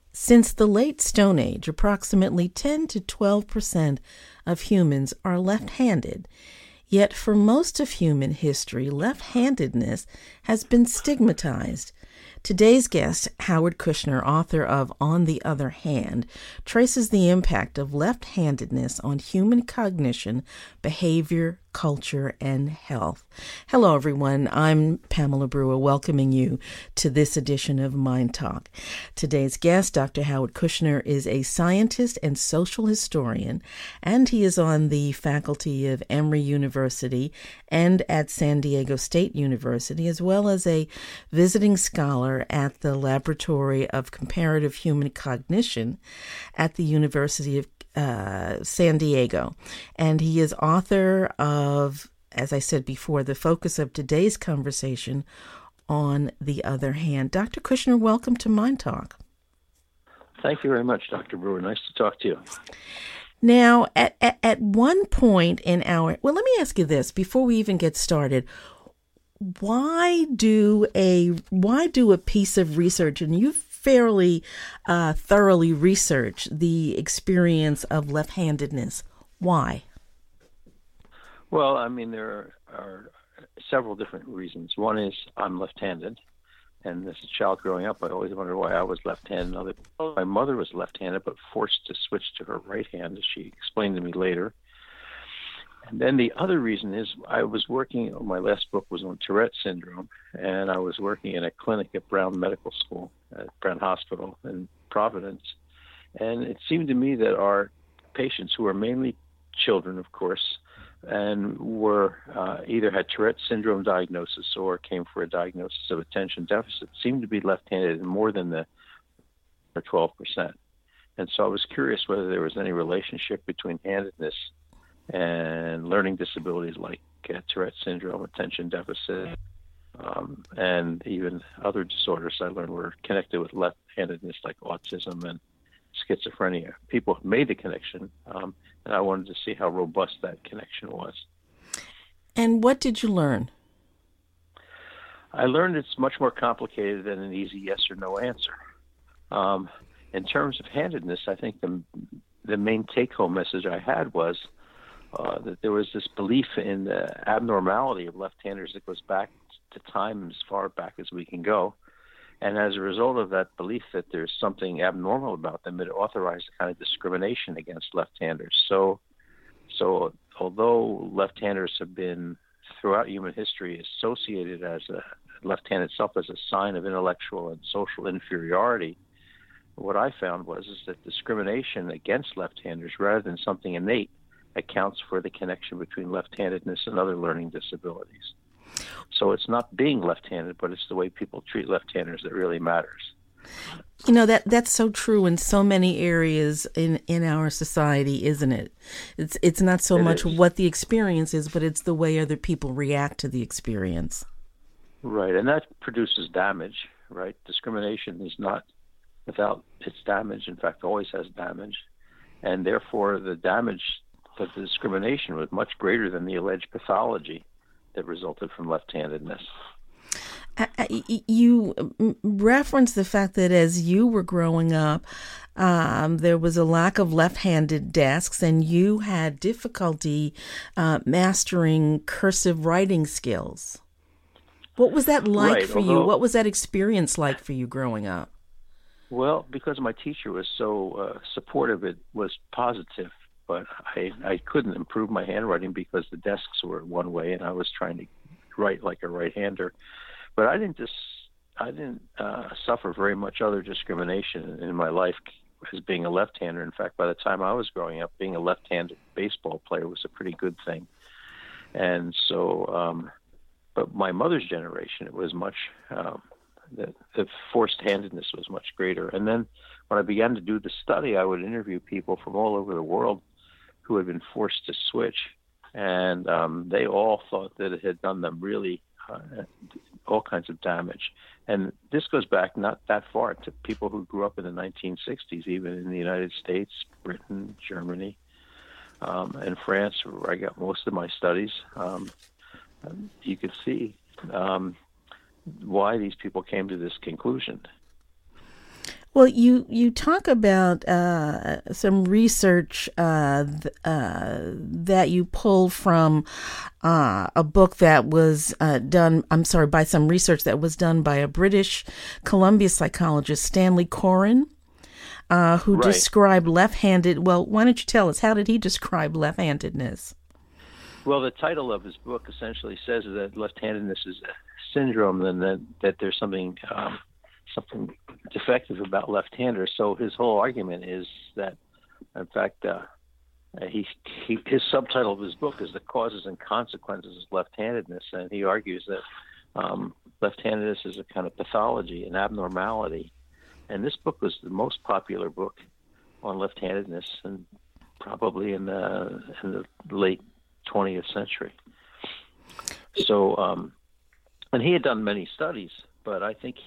Since the late Stone Age, approximately 10 to 12% of humans are left-handed. Yet for most of human history, left-handedness has been stigmatized. Today's guest, Howard Kushner, author of On the Other Hand, traces the impact of left-handedness on human cognition, behavior, culture, and health. Hello, everyone. I'm Pamela Brewer, welcoming you to this edition of Mind Talk. Today's guest, Dr. Howard Kushner, is a scientist and social historian, and he is on the faculty of Emory University and at San Diego State University, as well as a visiting scholar at the Laboratory of Comparative Human Cognition at the University of San Diego. And he is author of, as I said before, the focus of today's conversation, On the Other Hand. Dr. Kushner, welcome to Mind Talk. Thank you very much, Dr. Brewer. Nice to talk to you. Now, at one point in our, well, let me ask you this before we even get started. Why do a piece of research, and you've fairly thoroughly researched the experience of left-handedness? Why? Well, I mean, there are several different reasons. One is I'm left-handed, and as a child growing up, I always wondered why I was left-handed. My mother was left-handed, but forced to switch to her right hand, as she explained to me later. And then the other reason is I was working, my last book was on Tourette syndrome, and I was working in a clinic at Brown Medical School, at Brown Hospital in Providence. And it seemed to me that our patients, who were mainly children, of course, and were either had Tourette syndrome diagnosis or came for a diagnosis of attention deficit, seemed to be left-handed in more than the 12%. And so I was curious whether there was any relationship between handedness and learning disabilities like Tourette syndrome, attention deficit, and even other disorders I learned were connected with left-handedness like autism and schizophrenia. People have made the connection, and I wanted to see how robust that connection was. And what did you learn? I learned it's much more complicated than an easy yes or no answer. In terms of handedness, I think the main take-home message I had was that there was this belief in the abnormality of left-handers that goes back to time as far back as we can go. And as a result of that belief that there's something abnormal about them, it authorized a kind of discrimination against left-handers. So although left-handers have been, throughout human history, associated as a left-hand itself as a sign of intellectual and social inferiority, what I found is that discrimination against left-handers, rather than something innate, accounts for the connection between left-handedness and other learning disabilities. So it's not being left-handed, but it's the way people treat left-handers that really matters. You know, that's so true in so many areas in our society, isn't it? It's not so much what the experience is, but it's the way other people react to the experience. Right, and that produces damage, right? Discrimination is not without its damage, in fact, always has damage. And therefore, the damage of the discrimination was much greater than the alleged pathology that resulted from left-handedness. You referenced the fact that as you were growing up, there was a lack of left-handed desks, and you had difficulty mastering cursive writing skills. What was that like for you? What was that experience like for you growing up? Well, because my teacher was so supportive, it was positive. But I couldn't improve my handwriting because the desks were one way, and I was trying to write like a right-hander. But I didn't suffer very much other discrimination in my life as being a left-hander. In fact, by the time I was growing up, being a left-handed baseball player was a pretty good thing. And so, but my mother's generation, it was much, the forced handedness was much greater. And then when I began to do the study, I would interview people from all over the world who had been forced to switch, and they all thought that it had done them really all kinds of damage. And this goes back not that far to people who grew up in the 1960s, even in the United States, Britain, Germany, and France, where I got most of my studies. You could see why these people came to this conclusion. Well, you talk about some research that you pulled from a book that was done. I'm sorry, by some research that was done by a British Columbia psychologist, Stanley Coren, who Right. described left-handed. Well, why don't you tell us, how did he describe left-handedness? Well, the title of his book essentially says that left-handedness is a syndrome, and that there's something defective about left-handers. So his whole argument is that, in fact, his subtitle of his book is "The Causes and Consequences of Left-Handedness," and he argues that left-handedness is a kind of pathology, an abnormality. And this book was the most popular book on left-handedness, and probably in the late 20th century. So, and he had done many studies, but I think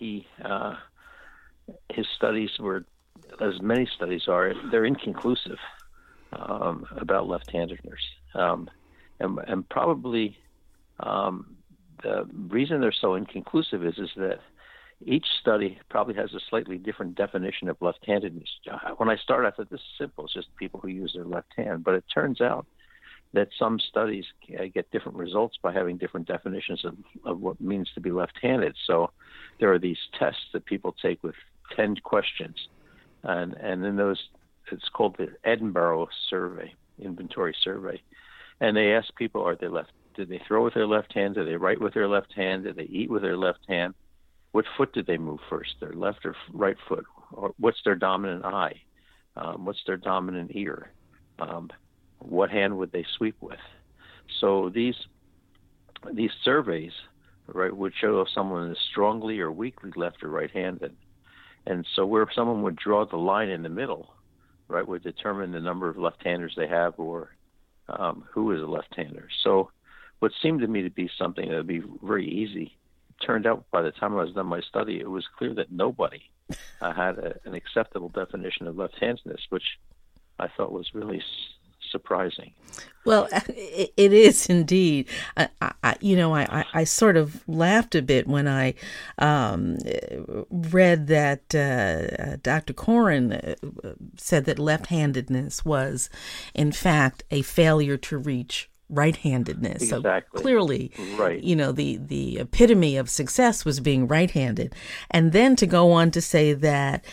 his studies were, as many studies are, they're inconclusive about left-handedness, and probably the reason they're so inconclusive is that each study probably has a slightly different definition of left-handedness. When I started, I thought this is simple; it's just people who use their left hand. But it turns out that some studies get different results by having different definitions of what it means to be left-handed. So there are these tests that people take with 10 questions, and in those, it's called the Edinburgh Survey, Inventory Survey, and they ask people, are they left? Did they throw with their left hand? Did they write with their left hand? Did they eat with their left hand? What foot did they move first, their left or right foot? Or what's their dominant eye? What's their dominant ear? What hand would they sweep with? So these surveys, right, would show if someone is strongly or weakly left or right-handed. And so where someone would draw the line in the middle, right, would determine the number of left-handers they have, or who is a left-hander. So what seemed to me to be something that would be very easy, turned out by the time I was done my study, it was clear that nobody had an acceptable definition of left-handedness, which I thought was really surprising. Well, it is indeed. I sort of laughed a bit when I read that Dr. Coren said that left-handedness was, in fact, a failure to reach right-handedness. Exactly. So clearly, right. The epitome of success was being right-handed. And then to go on to say that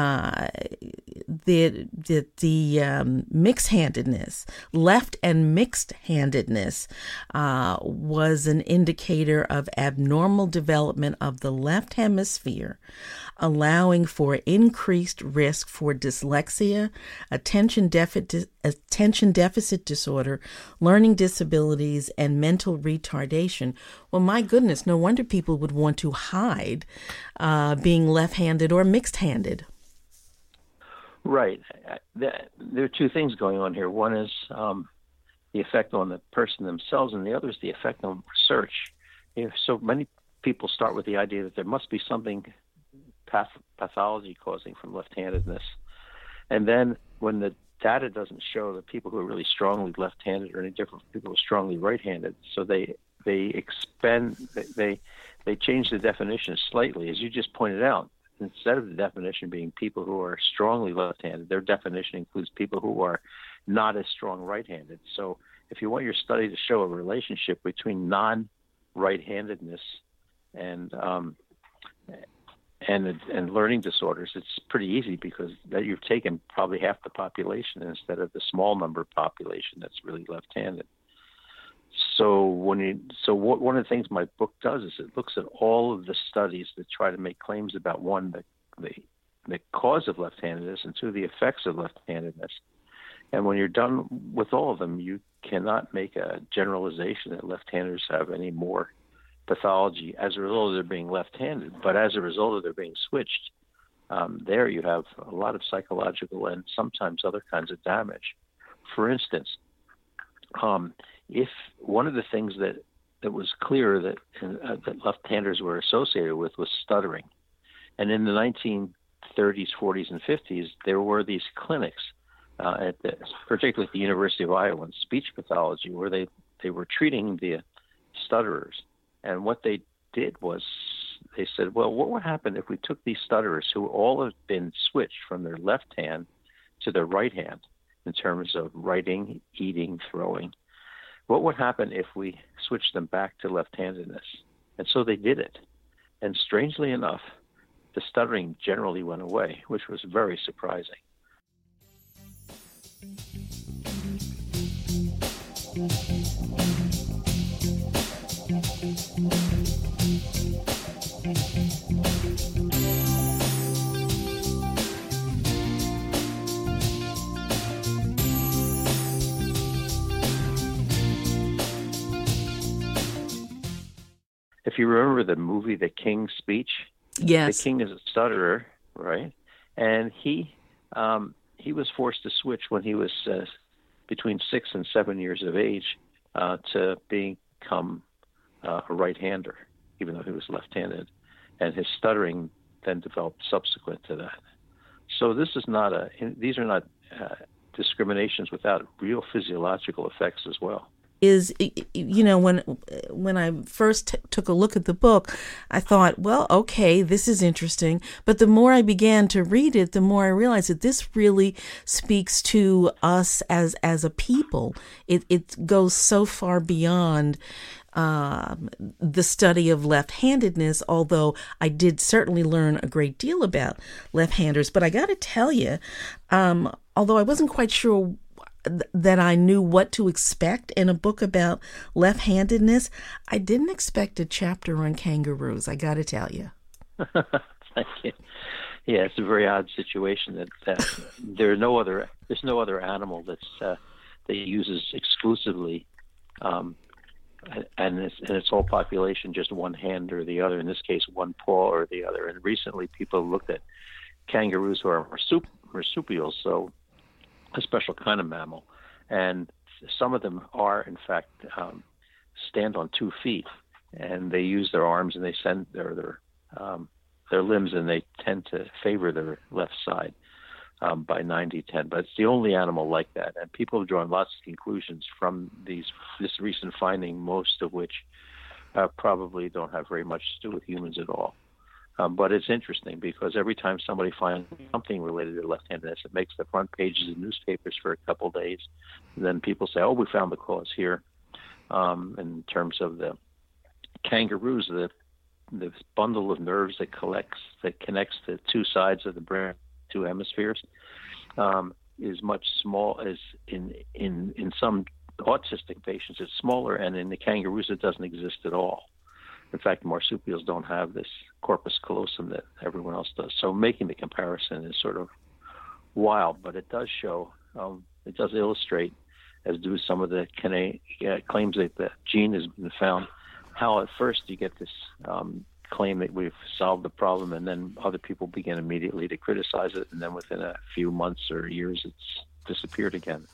the mixed-handedness, left and mixed-handedness, was an indicator of abnormal development of the left hemisphere, allowing for increased risk for dyslexia, attention deficit disorder, learning disabilities, and mental retardation. Well, my goodness, no wonder people would want to hide being left-handed or mixed-handed. Right. There are two things going on here. One is the effect on the person themselves, and the other is the effect on research. So many people start with the idea that there must be something pathology causing from left-handedness. And then when the data doesn't show that people who are really strongly left-handed are any different from people who are strongly right-handed, so they change the definition slightly. As you just pointed out, instead of the definition being people who are strongly left-handed, their definition includes people who are not as strong right-handed. So if you want your study to show a relationship between non-right-handedness and learning disorders, it's pretty easy, because that you've taken probably half the population instead of the small number population that's really left-handed. So one of the things my book does is it looks at all of the studies that try to make claims about, one, the cause of left-handedness, and two, the effects of left-handedness. And when you're done with all of them, you cannot make a generalization that left-handers have any more pathology as a result of their being left-handed, but as a result of their being switched, there you have a lot of psychological and sometimes other kinds of damage. For instance, if one of the things that was clear that left-handers were associated with was stuttering, and in the 1930s, 40s, and 50s, there were these clinics, particularly at the University of Iowa in speech pathology, where they were treating the stutterers. And what they did was they said, well, what would happen if we took these stutterers who all have been switched from their left hand to their right hand in terms of writing, eating, throwing? What would happen if we switched them back to left-handedness? And so they did it. And strangely enough, the stuttering generally went away, which was very surprising. If you remember the movie The King's Speech, yes, the king is a stutterer, right? And he was forced to switch when he was between 6 and 7 years of age to become a right-hander, even though he was left-handed, and his stuttering then developed subsequent to that. So these are not discriminations without real physiological effects as well. Is, when I first took a look at the book, I thought, well, okay, this is interesting. But the more I began to read it, the more I realized that this really speaks to us as a people. It goes so far beyond the study of left-handedness, although I did certainly learn a great deal about left-handers. But I got to tell you, although I wasn't quite sure that I knew what to expect in a book about left-handedness, I didn't expect a chapter on kangaroos, I got to tell you. Thank you. Yeah, it's a very odd situation that there's no other animal that uses exclusively, and its whole population, just one hand or the other. In this case, one paw or the other. And recently, people looked at kangaroos who are marsupials, so a special kind of mammal, and some of them are, in fact, stand on 2 feet, and they use their arms and they send their limbs, and they tend to favor their left side by 90-10. But it's the only animal like that, and people have drawn lots of conclusions from this recent finding, most of which probably don't have very much to do with humans at all. But it's interesting because every time somebody finds something related to left-handedness, it makes the front pages of newspapers for a couple of days. And then people say, oh, we found the cause here. In terms of the kangaroos, the bundle of nerves that connects the 2 sides of the brain, 2 hemispheres, is much small. As in some autistic patients, it's smaller, and in the kangaroos, it doesn't exist at all. In fact, marsupials don't have this corpus callosum that everyone else does. So making the comparison is sort of wild, but it does show, it does illustrate, as do some of the claims that the gene has been found, how at first you get this claim that we've solved the problem, and then other people begin immediately to criticize it, and then within a few months or years, it's disappeared again.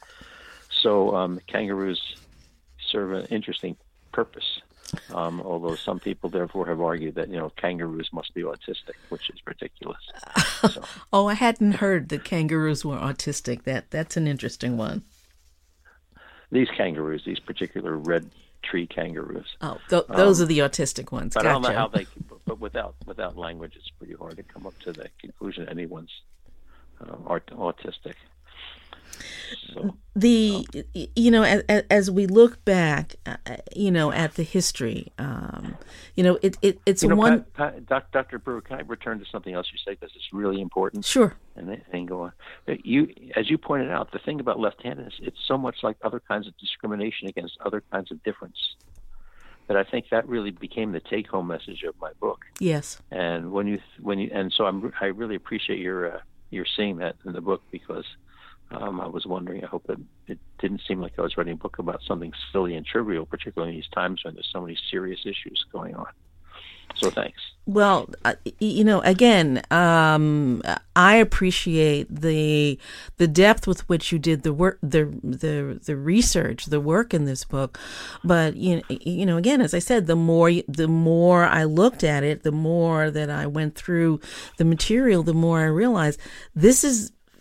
So kangaroos serve an interesting purpose. Although some people therefore have argued that kangaroos must be autistic, which is ridiculous. So. Oh, I hadn't heard that kangaroos were autistic. That's an interesting one. These kangaroos, these particular red tree kangaroos. Oh, those are the autistic ones. But gotcha. I don't know how they. But without language, it's pretty hard to come up to the conclusion anyone's autistic. So, as we look back, at the history, it's one. Dr. Brewer, can I return to something else you said because it's really important? Sure. And then go on. As you pointed out, the thing about left-handedness, it's so much like other kinds of discrimination against other kinds of difference that I think that really became the take-home message of my book. Yes. And I really appreciate your seeing that in the book because. I was wondering, I hope that it didn't seem like I was writing a book about something silly and trivial, particularly in these times when there's so many serious issues going on. So thanks. Well, again, I appreciate the depth with which you did the work, the research, the work in this book. But again, as I said, the more I looked at it, the more that I went through the material, the more I realized this is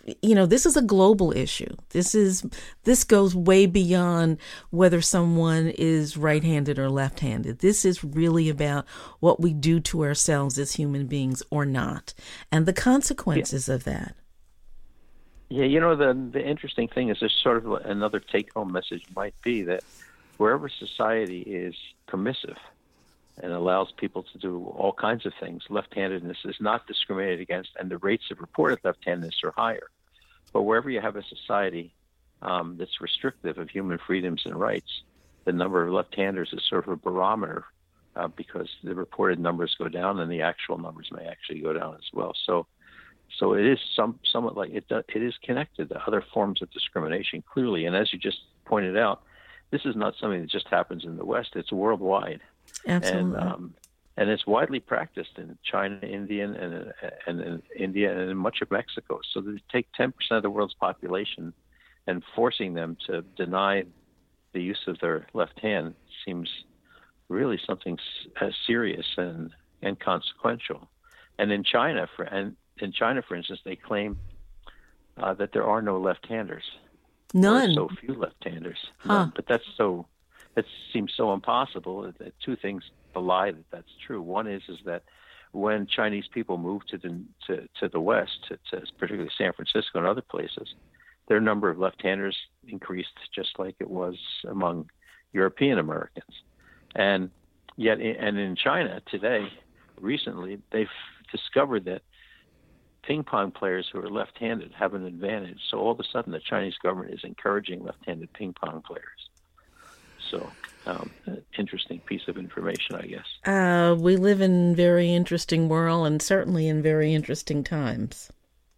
this is a global issue. This goes way beyond whether someone is right-handed or left-handed. This is really about what we do to ourselves as human beings or not, and the consequences of that. Yeah, the interesting thing is, there's sort of another take-home message might be that wherever society is permissive and allows people to do all kinds of things, left-handedness is not discriminated against, and the rates of reported left-handedness are higher. But wherever you have a society that's restrictive of human freedoms and rights, the number of left-handers is sort of a barometer because the reported numbers go down and the actual numbers may actually go down as well. So it is somewhat like it is connected to other forms of discrimination, clearly. And as you just pointed out, this is not something that just happens in the West. It's worldwide. Absolutely. And it's widely practiced in China, India, and in India and in much of Mexico. So they take 10% of the world's population and forcing them to deny the use of their left hand seems really something serious and consequential. And in China, for instance, they claim that there are no left-handers. None. So few left-handers. Huh. But that seems so impossible. Two things belie that that's true. One is that when Chinese people moved to the West, to particularly San Francisco and other places, their number of left-handers increased just like it was among European Americans. And yet, in China today, recently, they've discovered that ping pong players who are left-handed have an advantage. So all of a sudden, the Chinese government is encouraging left-handed ping pong players. So, an interesting piece of information, I guess. We live in a very interesting world, and certainly in very interesting times.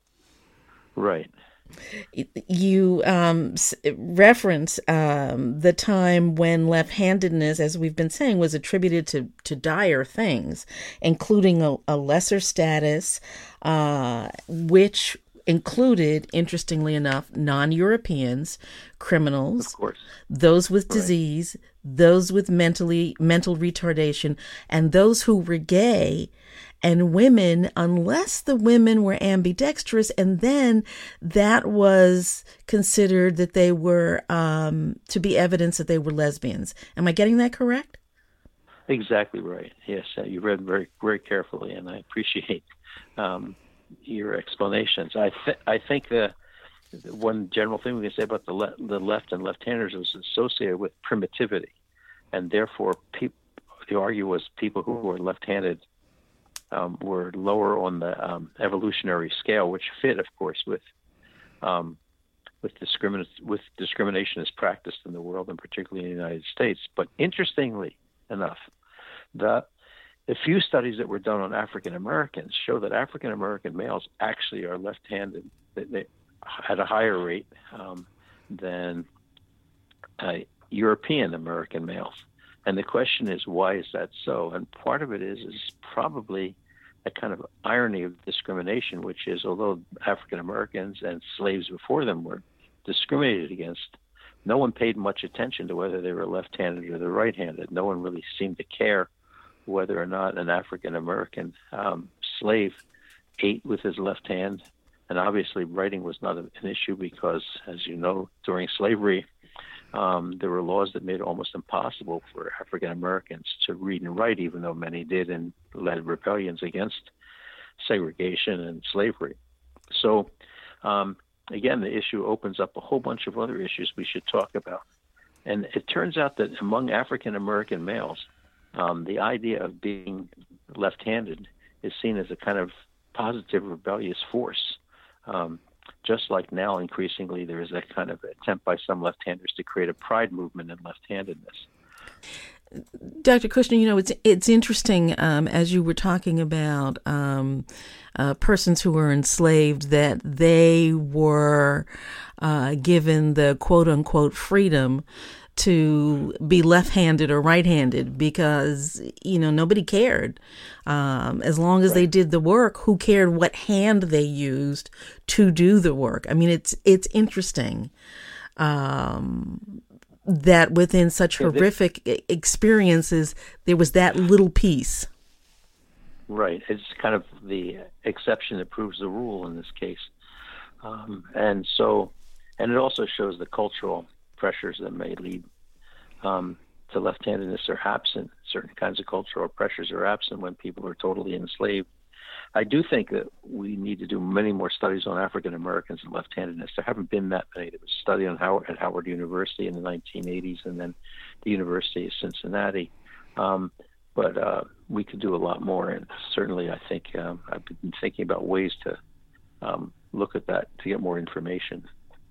Right. You reference the time when left-handedness, as we've been saying, was attributed to dire things, including a lesser status, which included, interestingly enough, non-Europeans, criminals, of course, those with disease, those with mental retardation, and those who were gay, and women, unless the women were ambidextrous, and then that was considered that they were to be evidence that they were lesbians. Am I getting that correct? Exactly right. Yes, you read very, very carefully, and I appreciate your explanations. I think the one general thing we can say about the left and left-handers was associated with primitivity, and therefore the argument was people who were left-handed were lower on the evolutionary scale, which fit, of course, with discrimination as practiced in the world, and particularly in the United States. But interestingly enough, the few studies that were done on African Americans show that African American males actually are left-handed at a higher rate than European American males. And the question is, why is that so? And part of it is probably a kind of irony of discrimination, which is, although African Americans and slaves before them were discriminated against, no one paid much attention to whether they were left-handed or the right-handed. No one really seemed to care whether or not an African American slave ate with his left hand. And obviously writing was not an issue because, as you know, during slavery, there were laws that made it almost impossible for African Americans to read and write, even though many did and led rebellions against segregation and slavery. So, again, the issue opens up a whole bunch of other issues we should talk about. And it turns out that among African American males, the idea of being left-handed is seen as a kind of positive rebellious force. Just like now, increasingly, there is that kind of attempt by some left-handers to create a pride movement in left-handedness. Dr. Kushner, it's interesting, as you were talking about persons who were enslaved, that they were given the quote-unquote freedom to be left-handed or right-handed because, nobody cared. As long as they did the work, who cared what hand they used to do the work? I mean, it's interesting that within such horrific experiences, there was that little piece. Right. It's kind of the exception that proves the rule in this case. And it also shows the cultural pressures that may lead to left-handedness are absent. Certain kinds of cultural pressures are absent when people are totally enslaved. I do think that we need to do many more studies on African Americans and left-handedness. There haven't been that many. There was a study on at Howard University in the 1980s, and then the University of Cincinnati. But we could do a lot more, and certainly I think I've been thinking about ways to look at that to get more information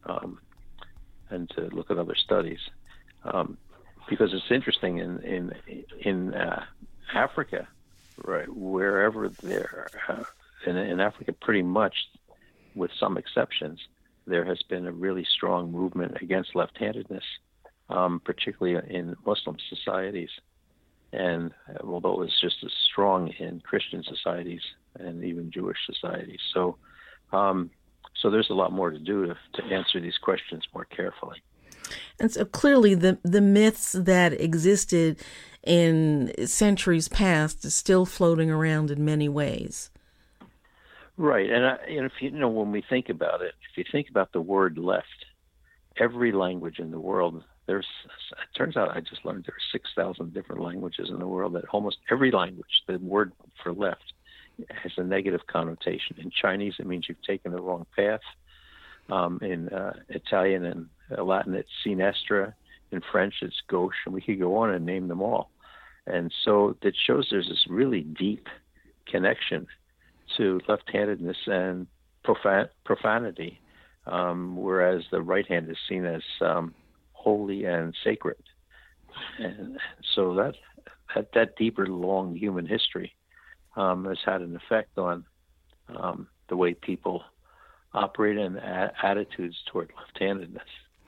and to look at other studies. Because it's interesting in Africa, right, wherever there, in Africa, pretty much, with some exceptions, there has been a really strong movement against left-handedness, particularly in Muslim societies. And although it was just as strong in Christian societies and even Jewish societies. So there's a lot more to do to answer these questions more carefully. And so clearly the myths that existed in centuries past is still floating around in many ways. Right. And if when we think about it, if you think about the word left, every language in the world, it turns out I just learned there are 6,000 different languages in the world, that almost every language, the word for left has a negative connotation. In Chinese, it means you've taken the wrong path. In Italian and Latin, it's sinistra. In French, it's gauche, and we could go on and name them all. And so that shows there's this really deep connection to left-handedness and profanity, whereas the right hand is seen as holy and sacred. And so that deeper, long human history has had an effect on the way people operate and attitudes toward left-handedness.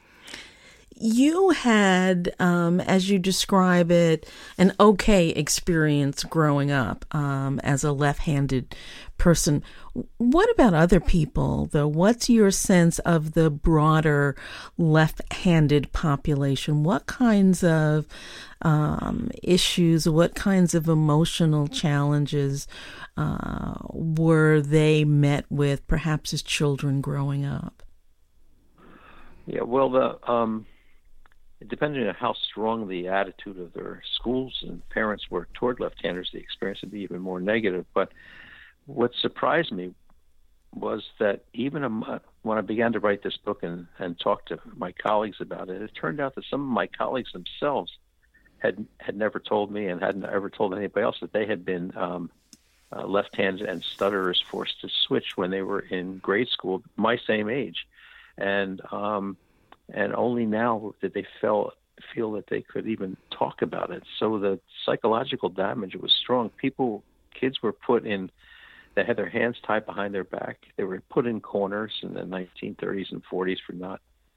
You had, as you describe it, an okay experience growing up as a left-handed person. What about other people, though? What's your sense of the broader left-handed population? What kinds of issues, what kinds of emotional challenges were they met with, perhaps as children growing up? Yeah, well, depending on how strong the attitude of their schools and parents were toward left-handers, the experience would be even more negative. But what surprised me was that even when I began to write this book and talk to my colleagues about it, it turned out that some of my colleagues themselves had never told me and hadn't ever told anybody else that they had been left-handed and stutterers forced to switch when they were in grade school, my same age. And only now did they feel that they could even talk about it. So the psychological damage was strong. Kids were put in, they had their hands tied behind their back. They were put in corners in the 1930s and 40s for not,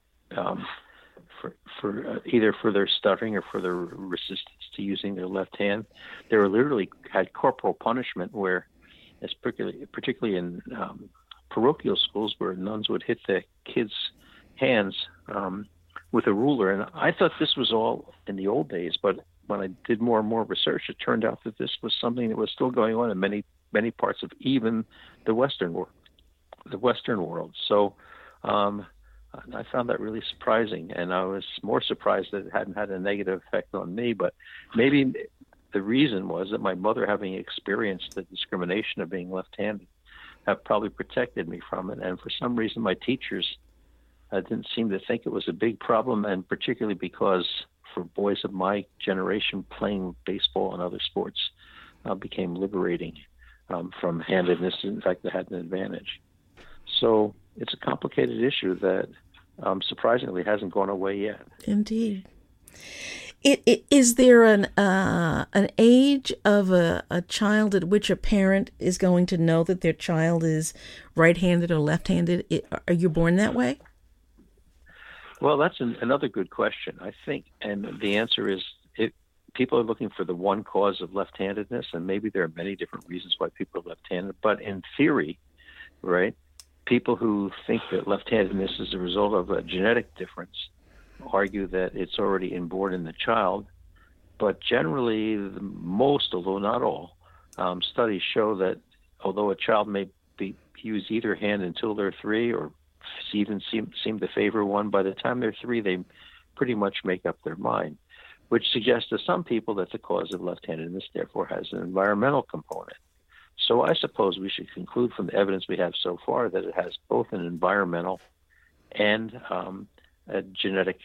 for either for their stuttering or for their resistance to using their left hand. They were literally had corporal punishment, where, particularly in parochial schools, where nuns would hit the kids' hands with a ruler. And I thought this was all in the old days, but when I did more and more research, it turned out that this was something that was still going on in many parts of even the Western world. So I found that really surprising, and I was more surprised that it hadn't had a negative effect on me. But maybe the reason was that my mother, having experienced the discrimination of being left-handed, have probably protected me from it. And for some reason, my teachers didn't seem to think it was a big problem, and particularly because for boys of my generation, playing baseball and other sports became liberating from handedness. In fact, they had an advantage. So it's a complicated issue that surprisingly hasn't gone away yet. Indeed. Is there an age of a child at which a parent is going to know that their child is right-handed or left-handed? Are you born that way? Well, that's another good question, I think. And the answer is people are looking for the one cause of left-handedness, and maybe there are many different reasons why people are left-handed. But in theory, right, people who think that left-handedness is a result of a genetic difference argue that it's already inborn in the child. But generally, most, although not all, studies show that although a child may use either hand until they're 3 or even seem to favor one. By the time they're 3, they pretty much make up their mind, which suggests to some people that the cause of left-handedness therefore has an environmental component. So I suppose we should conclude from the evidence we have so far that it has both an environmental and a genetic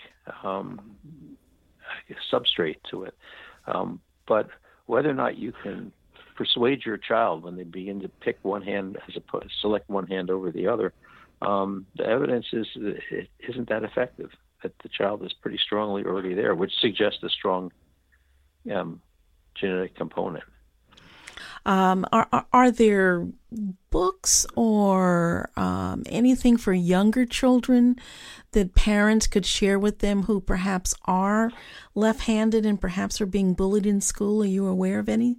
substrate to it. But whether or not you can persuade your child when they begin to pick one hand select one hand over the other, the evidence is that it isn't that effective, that the child is pretty strongly already there, which suggests a strong genetic component. Are there books or anything for younger children that parents could share with them who perhaps are left-handed and perhaps are being bullied in school? Are you aware of any?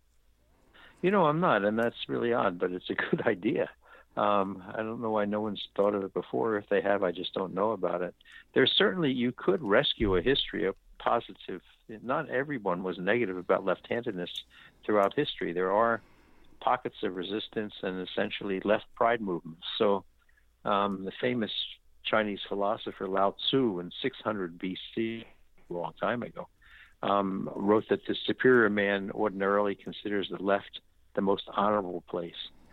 I'm not, and that's really odd, but it's a good idea. I don't know why no one's thought of it before. If they have, I just don't know about it. There's certainly, you could rescue a history of positive. Not everyone was negative about left-handedness throughout history. There are pockets of resistance and essentially left pride movements. So the famous Chinese philosopher Lao Tzu in 600 BC, a long time ago, wrote that the superior man ordinarily considers the left the most honorable place,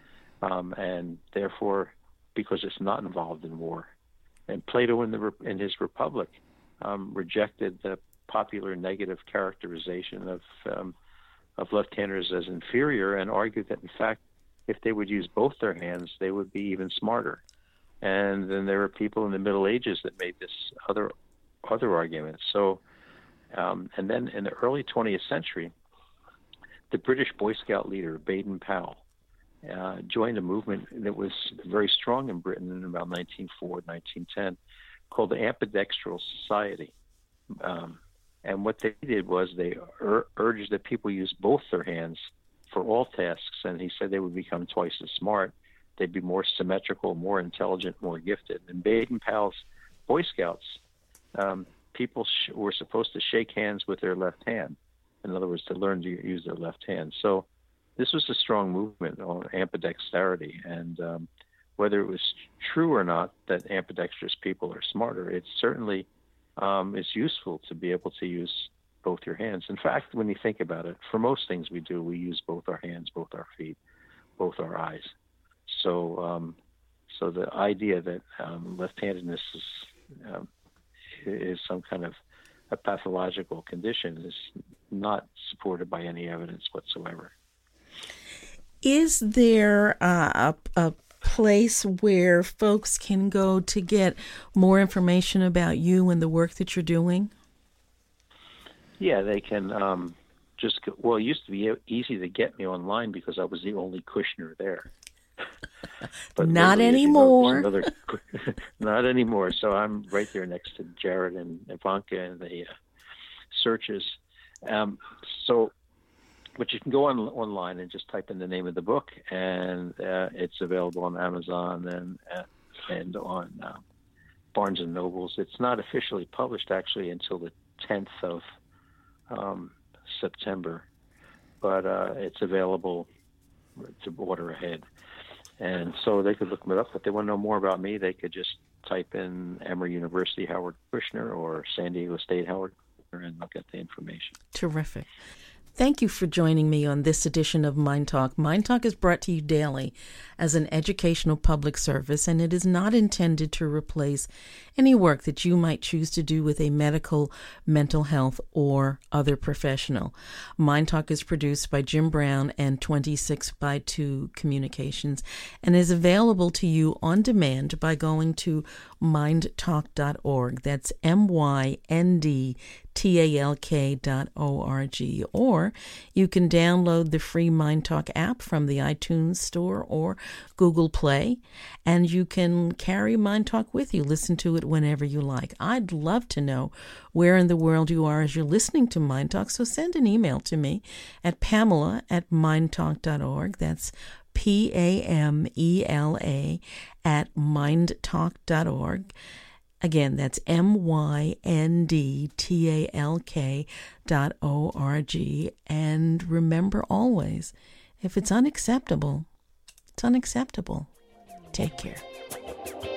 and therefore, because it's not involved in war. And Plato in his Republic rejected the popular negative characterization of left-handers as inferior and argued that, in fact, if they would use both their hands, they would be even smarter. And then there were people in the Middle Ages that made this other argument. So, and then in the early 20th century, the British Boy Scout leader, Baden-Powell, joined a movement that was very strong in Britain in about 1904, 1910, called the Ambidextral Society. And what they did was they urged that people use both their hands for all tasks, and he said they would become twice as smart. They'd be more symmetrical, more intelligent, more gifted. In Baden-Powell's Boy Scouts, people were supposed to shake hands with their left hand. In other words, to learn to use their left hand. So this was a strong movement on ambidexterity. And whether it was true or not that ambidextrous people are smarter, it certainly is useful to be able to use both your hands. In fact, when you think about it, for most things we do, we use both our hands, both our feet, both our eyes. So, so the idea that left-handedness is some kind of a pathological condition is not supported by any evidence whatsoever. Is there a place where folks can go to get more information about you and the work that you're doing? Yeah, they can just go. Well, it used to be easy to get me online because I was the only Kushner there. But not anymore. Not anymore. So I'm right there next to Jared and Ivanka in the searches. But you can go online and just type in the name of the book, and it's available on Amazon and on Barnes and Nobles. It's not officially published actually until the 10th of September, but it's available to order ahead. And so they could look me up. If they want to know more about me, they could just type in Emory University Howard Kushner or San Diego State Howard Kushner, and they'll get the information. Terrific. Thank you for joining me on this edition of Mind Talk. Mind Talk is brought to you daily as an educational public service, and it is not intended to replace any work that you might choose to do with a medical, mental health, or other professional. Mind Talk is produced by Jim Brown and 26x2 Communications and is available to you on demand by going to mindtalk.org. That's MYNDTALK.org. Or you can download the free Mind Talk app from the iTunes Store or Google Play, and you can carry Mind Talk with you. Listen to it whenever you like. I'd love to know where in the world you are as you're listening to Mind Talk, so send an email to me at Pamela@mindtalk.org. That's PAMELA @mindtalk.org. Again, that's MYNDTALK.org. And remember always, if it's unacceptable, it's unacceptable. Take care.